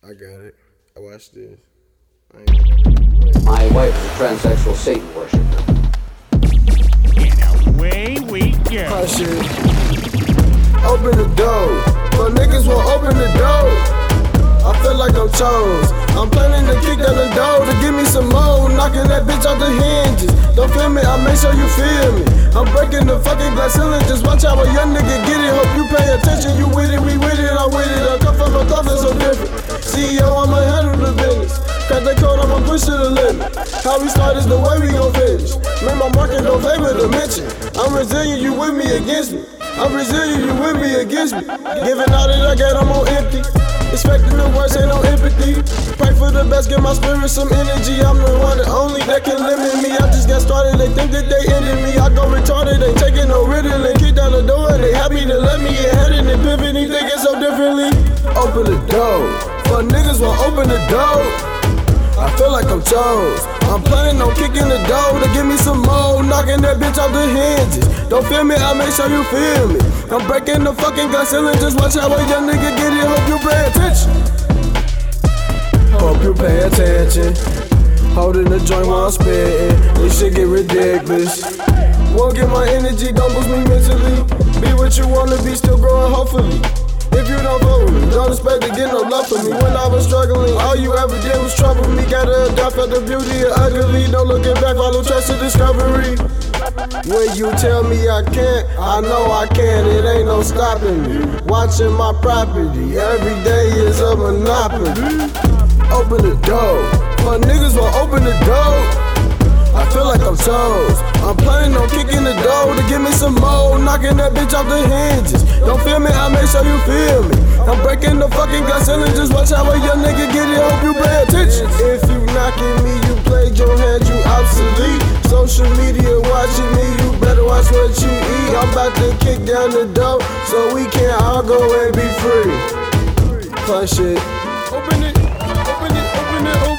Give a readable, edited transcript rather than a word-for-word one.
I got it. I watched this. My wife is a transsexual Satan worshiper. And away we go. Hush it. Open the door. But niggas won't open the door. I feel like I'm chose. I'm planning to kick down the door to give me some more. Knocking that bitch out the hinges. Don't feel me, I make sure you feel me. I'm breaking the fucking glass ceiling. Just watch how a young nigga get it. Hope you pay attention. You with it, we with it, I'm with it. I come from a thought that's so different. CEO, I'ma handle the business. Cut the code, I'ma push to the limit. How we start is the way we gon' finish. Man, my market don't favor the mention. I'm resilient, you with me against me. I'm resilient, you with me against me. Giving all that I got, I'm on empty. Expecting the worst, ain't no empathy. Pray for the best, give my spirit some energy. I'm the one and only that can limit me. I just got started, they think that they ended me. I go retarded, they taking no Ritalin. Kick down the door, they happy to let me get headed and pivot. They thinking so differently. Open the door, but niggas won't open the door. I feel like I'm chose. I'm planning on kicking the door to give me some more. Knocking that bitch off the hinges. Don't feel me, I make sure you feel me. I'm breaking the fucking glass ceiling. Just watch how a young nigga get it. Hope you pay attention. Hope you pay attention. Holding the joint while I'm spitting. This shit get ridiculous. Won't get my energy, don't boost me mentally. Be what you wanna be, still growing hopefully. If you don't vote with me, don't expect to get no love from me. When I was struggling, all you ever did was trouble me. Gotta adapt at the beauty of ugly. No looking back, follow trust to discovery. When you tell me I can't, I know I can. It ain't no stopping me. Watching my property, every day is a monopoly. Open the door, but niggas won't open the door. I feel like I'm chose. I'm planning on kicking the door to give me some more. Knocking that bitch off the hinges. Don't feel me, I make sure you feel me. I'm breaking the fucking glass ceiling. Just watch how a young nigga get it. Hope you pay attention. If you knocking me, you played your hand, you obsolete. Social media watching me, you better watch what you eat. I'm about to kick down the door so we can all go and be free. Punch it. Open it, open it, open it, open it.